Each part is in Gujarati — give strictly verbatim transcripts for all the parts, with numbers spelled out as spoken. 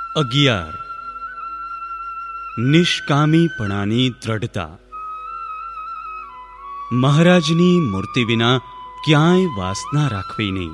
અગિયાર. નિષ્કામીપણાની દ્રઢતા. મહારાજની મૂર્તિ વિના ક્યાંય વાસના રાખવી નહીં.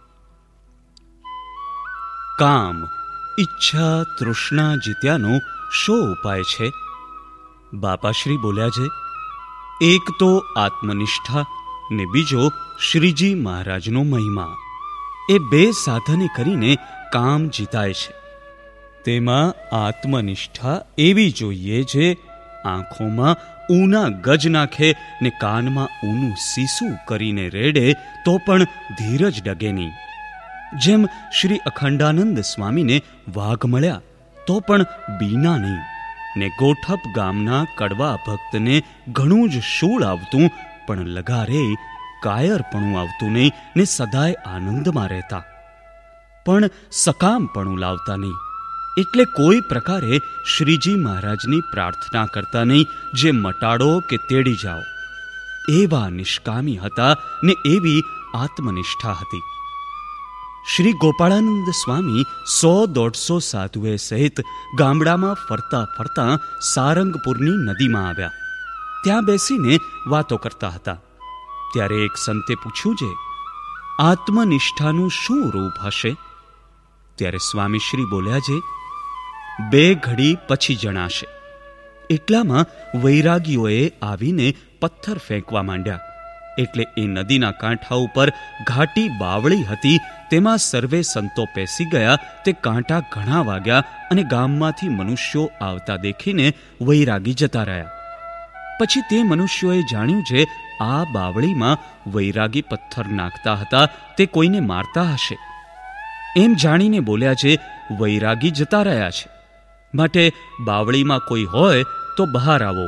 કામ, ઈચ્છા, તૃષ્ણા જીત્યાનો શો ઉપાય છે? બાપાશ્રી બોલ્યા છે, એક તો આત્મનિષ્ઠા ને બીજો શ્રીજી મહારાજનો મહિમા. એ બે સાધને કરીને કામ જીતાય છે. તેમાં આત્મનિષ્ઠા એવી જોઈએ જે આંખોમાં ઊના ગજ નાખે ને કાનમાં ઊનું સીસું કરીને રેડે તો પણ ધીરજ ડગે નહીં. જેમ શ્રી અખંડાનંદ સ્વામીને વાઘ મળ્યા તો પણ બીના નહીં, ને ગોઠપ ગામના કડવા ભક્તને ઘણું જ શૂળ આવતું પણ લગારે કાયરપણું આવતું નહીં, ને સદાય આનંદમાં રહેતા પણ સકામપણું લાવતા નહીં. એટલે કોઈ પ્રકારે શ્રીજી મહારાજની પ્રાર્થના કરતા નહીં જે મટાડો કે તેડી જાઓ. એવા નિષ્કામી હતા ને એવી આત્મનિષ્ઠા હતી. શ્રી ગોપાળાનંદ સ્વામી સો દોઢસો સાધુએ સહિત ગામડામાં ફરતા ફરતા સારંગપુરની નદીમાં આવ્યા. ત્યાં બેસીને વાતો કરતા હતા. ત્યારે એક સંતે પૂછ્યું છે, આત્મનિષ્ઠાનું શું રૂપ હશે? ત્યારે સ્વામી શ્રી બોલ્યા છે, બે ઘડી પછી જણાશે. એટલામાં વૈરાગીઓએ આવીને પથ્થર ફેંકવા માંડ્યા. એટલે એ નદીના કાંઠા ઉપર ઘાટી બાવળી હતી, તેમાં સર્વે સંતો પેસી ગયા. તે કાંટા ઘણા વાગ્યા અને ગામમાંથી મનુષ્યો આવતા દેખીને વૈરાગી જતા રહ્યા. પછી તે મનુષ્યોએ જાણ્યું છે આ બાવળીમાં વૈરાગી પથ્થર નાખતા હતા, તે કોઈને મારતા હશે. એમ જાણીને બોલ્યા છે, વૈરાગી જતા રહ્યા છે, માટે બાવળીમાં કોઈ હોય તો બહાર આવો.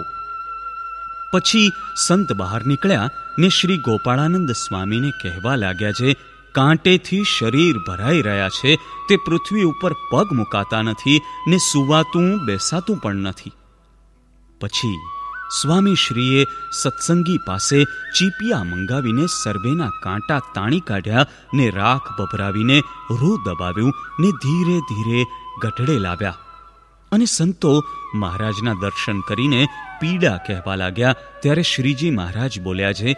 પછી સંત બહાર નીકળ્યા ને શ્રી ગોપાળાનંદ સ્વામીને કહેવા લાગ્યા છે, કાંટેથી શરીર ભરાઈ રહ્યા છે, તે પૃથ્વી ઉપર પગ મુકાતા નથી ને સુવાતું બેસાતું પણ નથી. પછી સ્વામી શ્રીએ સત્સંગી પાસે ચીપિયા મંગાવીને સર્વેના કાંટા તાણી કાઢ્યા ને રાખ ભભરાવીને રૂ દબાવ્યું ને ધીરે ધીરે ગઢડે લાવ્યા. અને સંતો મહારાજના દર્શન કરીને પીડા કહેવા લાગ્યા. ત્યારે શ્રીજી મહારાજ બોલ્યા છે,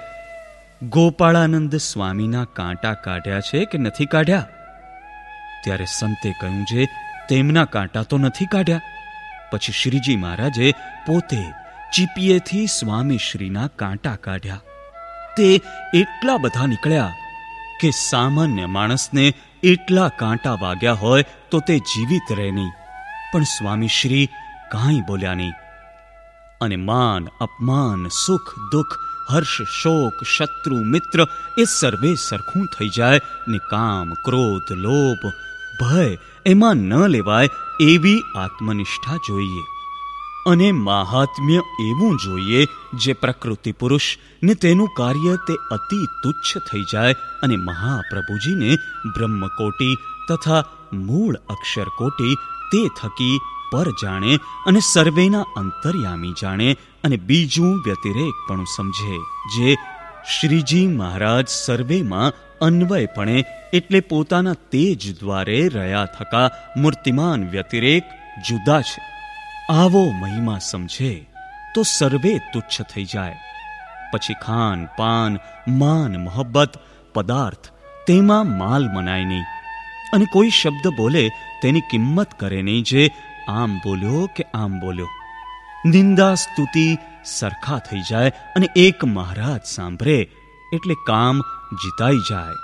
ગોપાળાનંદ સ્વામીના કાંટા કાઢ્યા છે કે નથી કાઢ્યા? ત્યારે સંતે કહ્યું છે, તેમના કાંટા તો નથી કાઢ્યા. પછી શ્રીજી મહારાજે પોતે ચીપીએથી સ્વામી શ્રીના કાંટા કાઢ્યા. તે એટલા બધા નીકળ્યા કે સામાન્ય માણસને એટલા કાંટા વાગ્યા હોય તો તે જીવિત રહે નહીં. પણ સ્વામી શ્રી કાંઈ બોલ્યા નહીં. અને માન, અપમાન, સુખ, દુઃખ, હર્ષ, શોક, શત્રુ, મિત્ર એ સર્વે સરખું થઈ જાય ને કામ, ક્રોધ, લોભ, ભય એમાં ન લેવાય એવી આત્મનિષ્ઠા જોઈએ. અને મહાત્મ્ય એવું જોઈએ જે પ્રકૃતિ પુરુષ ને તેનું કાર્ય તે અતિ તુચ્છ થઈ જાય અને મહાપ્રભુજીને બ્રહ્મકોટી તથા મૂળ અક્ષરકોટી તે થકી પર જાણે અને સર્વેના અંતર્યામી જાણે અને બીજું વ્યતિરેક પણ સમજે. જે શ્રીજી મહારાજ સર્વેમાં અન્વયપણે એટલે પોતાના તેજ દ્વારે રહ્યા થકા મૂર્તિમાન વ્યતિરેક જુદા છે, આવો મહિમા સમજે તો સર્વે તુચ્છ થઈ જાય. પછી ખાન પાન, માન, મોહબ્બત, પદાર્થ તેમાં માલ મનાય નહીં. અને કોઈ શબ્દ બોલે તેની કિંમત કરે નહીં, જે આમ બોલ્યો કે આમ બોલ્યો. નિંદા સ્તુતિ સરખા થઈ જાય અને એક મહારાજ સાંભળે એટલે કામ જીતાઈ જાય.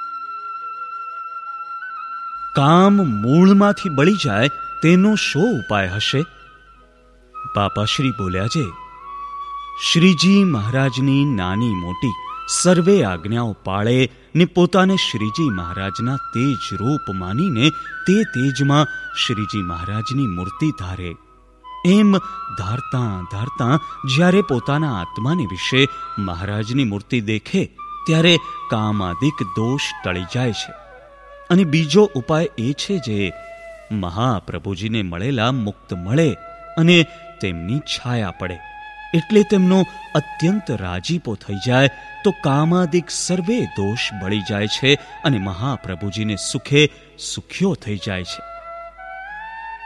કામ મૂળમાંથી બળી જાય તેનો શો ઉપાય હશે? બાપાશ્રી બોલ્યા છે, શ્રીજી મહારાજની નાની મોટી સર્વે આજ્ઞાઓ પાળે ને પોતાને શ્રીજી મહારાજના તેજ રૂપ માનીને તે તેજમાં શ્રીજી મહારાજની મૂર્તિ ધારે. એમ ધારતા ધારતા જ્યારે પોતાના આત્માને વિશે મહારાજની મૂર્તિ દેખે ત્યારે કામાદિક દોષ ટળી જાય છે. અને બીજો ઉપાય એ છે જે મહાપ્રભુજીને મળેલા મુક્ત મળે અને તેમની છાયા પડે એટલે તેમનો અત્યંત રાજીપો થઈ જાય તો કામાદિક સર્વે દોષ બળી જાય છે અને મહાપ્રભુજીને સુખે સુખ્યો થઈ જાય છે.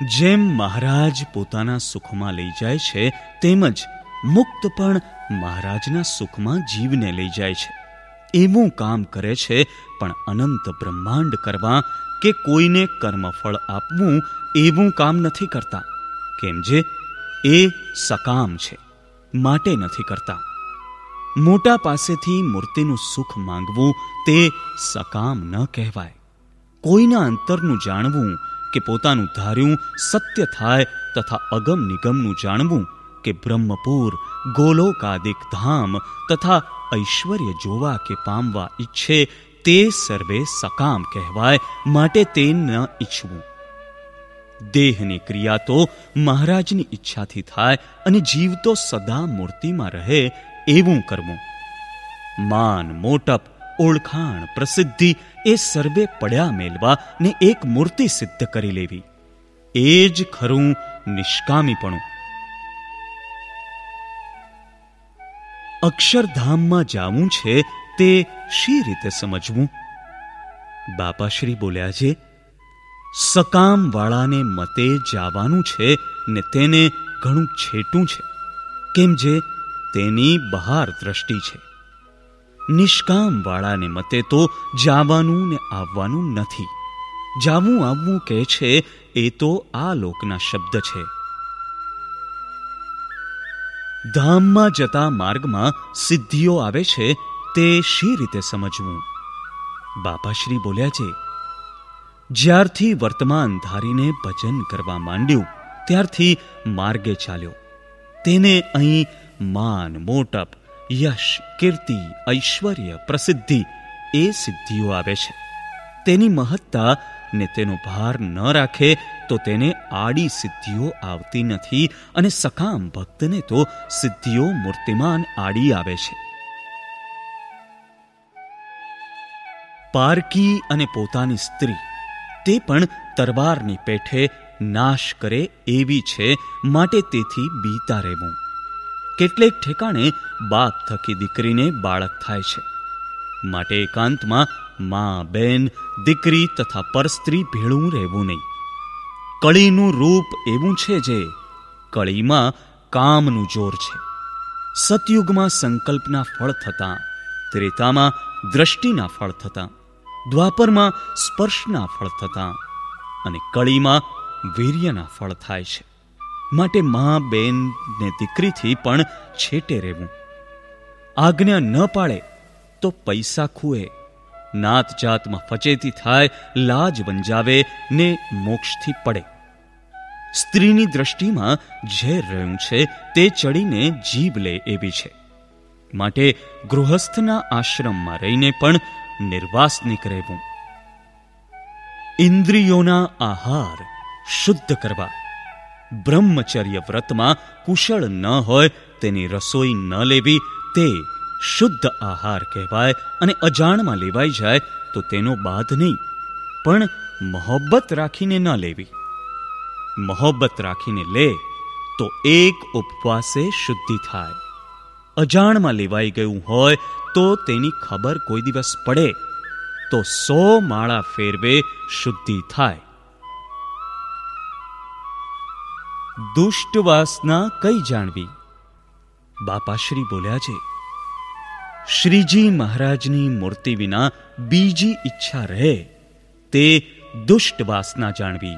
જેમ મહારાજ પોતાના સુખમાં લઈ જાય છે, તેમજ મુક્ત પણ મહારાજના સુખમાં જીવને લઈ જાય છે. એવું કામ કરે છે, પણ અનંત બ્રહ્માંડ કરવા કે કોઈને કર્મફળ આપવું એવું કામ નથી કરતા. કેમ જે એ સકામ છે, માટે નથી કરતા. મોટા પાસેથી મૂર્તિનું સુખ માંગવું તે સકામ ન કહેવાય. કોઈના અંતરનું જાણવું કે પોતાનું ધાર્યું સત્ય થાય તથા અગમ નિગમનું જાણવું કે બ્રહ્મપુર ગોલોકાદિક ધામ તથા ઐશ્વર્ય જોવા કે પામવા ઈચ્છે તે સર્વે સકામ કહેવાય. માટે તે ન ઈચ્છવું. દેહની ક્રિયા તો મહારાજની ઈચ્છાથી થાય અને જીવ તો સદા મૂર્તિમાં રહે એવું કરવું. માન મોટપ ઓળખાણ પ્રસિદ્ધિ એ સર્વે પડ્યા મેલવા ને એક મૂર્તિ સિદ્ધ કરી લેવી, એ જ ખરું નિષ્કામીપણું. અક્ષરધામમાં જાવું છે તે શી રીતે સમજવું? બાપાશ્રી બોલ્યા છે, સકામ વાળાને મતે જાવાનું છે ને તેને ઘણું છેટું છે, કેમ જે તેની બહાર દ્રષ્ટિ છે. નિષ્કામ વાળાને મતે તો જાવાનું ને આવવાનું નથી. જાવું આવવું કહે છે એ તો આ લોકના શબ્દ છે. ધામમાં જતા માર્ગમાં સિદ્ધિઓ આવે છે તે શી રીતે સમજવું? બાપાશ્રી બોલ્યા છે, જ્યારથી વર્તમાન ધારીને ભજન કરવા માંડ્યું ત્યારથી માર્ગે ચાલ્યો. તેને અહીં માન મોટપ યશ કીર્તિ ઐશ્વર્ય પ્રસિદ્ધિ એ સિદ્ધિઓ આવે છે. તેની મહત્તા ને તેનો ભાર ન રાખે તો તેને આડી સિદ્ધિઓ આવતી નથી, અને સકામ ભક્તને તો સિદ્ધિઓ મૂર્તિમાન આડી આવે છે. પારકી અને પોતાની સ્ત્રી તે પણ તરવારની પેઠે નાશ કરે એવી છે, માટે તેથી બીતા રહેવું. કેટલેક ઠેકાણે બાપ થકી દીકરીને બાળક થાય છે, માટે એકાંતમાં મા બેન દીકરી તથા પરસ્ત્રી ભેળું રહેવું નહીં. કળીનું રૂપ એવું છે જે કળીમાં કામનું જોર છે. સતયુગમાં સંકલ્પના ફળ થતા, ત્રેતામાં દ્રષ્ટિના ફળ થતા, દ્વાપરમાં સ્પર્શના ફળ થતા અને કળીમાં વીર્યના ફળ થાય છે. માટે મા બેન ને દીકરીથી પણ છેટે રહેવું. આજ્ઞા ન પાડે તો પૈસા ખૂએ, નાત જાતમાં ફચેતી થાય, લાજ વંજાવે ને મોક્ષથી પડે. સ્ત્રીની દ્રષ્ટિમાં ઝેર રહ્યું છે તે ચડીને જીવ લે એવી છે. માટે ગૃહસ્થના આશ્રમમાં રહીને પણ નિર્વાસનિક રહેવું. ઇન્દ્રિયોના આહાર શુદ્ધ કરવા. બ્રહ્મચર્ય વ્રતમાં કુશળ ન હોય તેની રસોઈ ન લેવી તે શુદ્ધ આહાર કહેવાય. અને અજાણમાં લેવાઈ જાય તો તેનો બાદ નહીં, પણ મોહબ્બત રાખીને ન લેવી. મોહબ્બત રાખીને લે તો એક ઉપવાસે શુદ્ધિ થાય. અજાણમાં લેવાઈ ગયું હોય તો તેની ખબર કોઈ દિવસ પડે તો સો માળા ફેરવે શુદ્ધિ થાય. દુષ્ટ વાસના કઈ જાણવી? બાપાશ્રી બોલ્યા છે, શ્રીજી મહારાજની મૂર્તિ વિના બીજી ઈચ્છા રહે તે દુષ્ટ વાસના જાણવી.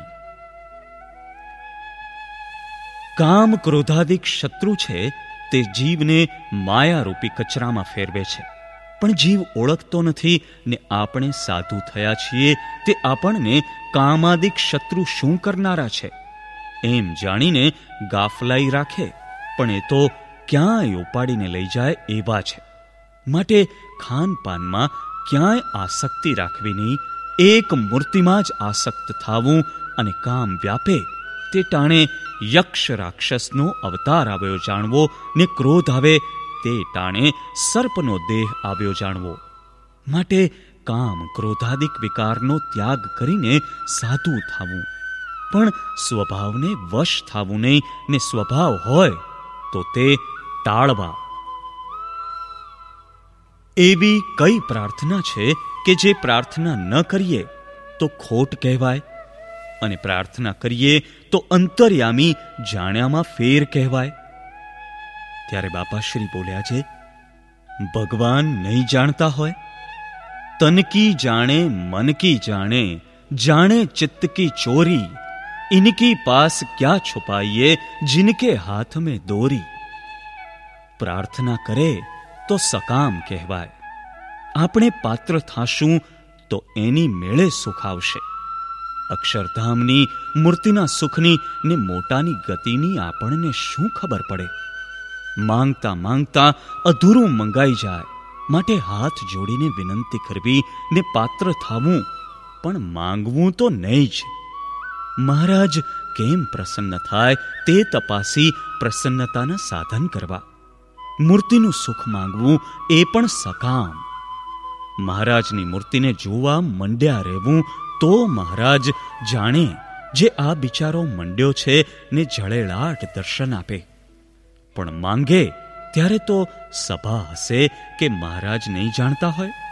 કામ ક્રોધાદિક શત્રુ છે તે જીવને માયારૂપી કચરામાં ફેરવે છે, પણ જીવ ઓળખતો નથી ને આપણે સાધુ થયા છીએ તે આપણને કામાદિક શત્રુ શું કરનારા છે એમ જાણીને ગાફલાઈ રાખે, પણ એ તો ક્યાંય ઉપાડીને લઈ જાય એવા છે. માટે ખાનપાનમાં ક્યાંય આસક્તિ રાખવી નહીં. એક મૂર્તિમાં જ આસક્ત થાવું, અને કામ વ્યાપે તે ટાણે યક્ષ રાક્ષસનો અવતાર આવ્યો જાણવો, ને ક્રોધ આવે તે ટાણે સર્પનો દેહ આવ્યો જાણવો. માટે કામ ક્રોધાદિક વિકારનો ત્યાગ કરીને સાધુ થાવું, પણ સ્વભાવને વશ થાવું નહીં, ને સ્વભાવ હોય તો તે ટાળવા. એવી કઈ પ્રાર્થના છે કે જે પ્રાર્થના ન કરીએ તો ખોટ કહેવાય? અને પ્રાર્થના કરીએ તો અંતર્યામી જાણ્યામાં ફેર કહેવાય. ત્યારે બાપાશ્રી બોલ્યા છે, ભગવાન નહીં જાણતા હોય? તન કી જાણે મન કી જાણે, જાણે ચિત્ત કી ચોરી, ઇનકી પાસ ક્યા છુપાઈએ, જિનકે હાથ મેં દોરી. પ્રાર્થના કરે તો સકામ કહેવાય. આપણે પાત્ર થાશું તો એની મેળે સુખ આવશે. અક્ષરધામની મૂર્તિના સુખની ને મોટાની ગતિની આપણને શું ખબર પડે? માંગતા માંગતા અધૂરું મંગાઈ જાય. માટે હાથ જોડીને વિનંતી કરવી ને પાત્ર થાવું, પણ માંગવું તો નહીં જ. મહારાજ કેમ પ્રસન્ન થાય તે તપાસી પ્રસન્નતાના સાધન કરવા. મૂર્તિનું સુખ માંગવું એ પણ સકામ. મહારાજની મૂર્તિને જોવા મંડ્યા રહેવું તો મહારાજ જાણે જે આ બિચારો મંડ્યો છે ને જળેલાટ દર્શન આપે. પણ માંગે ત્યારે તો સભા હશે કે મહારાજ નહીં જાણતા હોય?